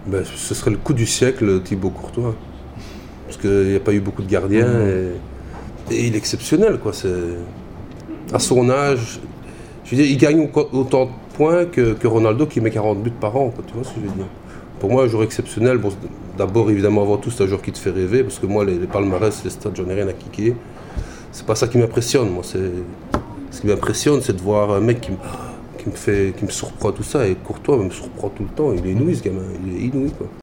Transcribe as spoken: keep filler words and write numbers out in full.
Ben, ce serait le coup du siècle, Thibaut Courtois. Parce qu'il n'y a pas eu beaucoup de gardiens. Mmh. Et, et il est exceptionnel, quoi. C'est, à son âge, je veux dire, il gagne autant de points que, que Ronaldo qui met quarante buts par an, quoi, tu vois ce que je veux dire. Pour moi, un joueur exceptionnel, bon, d'abord, évidemment, avant tout, c'est un joueur qui te fait rêver, parce que moi, les, les palmarès, les stats, j'en ai rien à kicker. C'est pas ça qui m'impressionne, moi. C'est, ce qui m'impressionne, c'est de voir un mec qui me... qui me fait, qui me surprend tout ça, et Courtois me surprend tout le temps, il est inouï ce gamin, il est inouï quoi.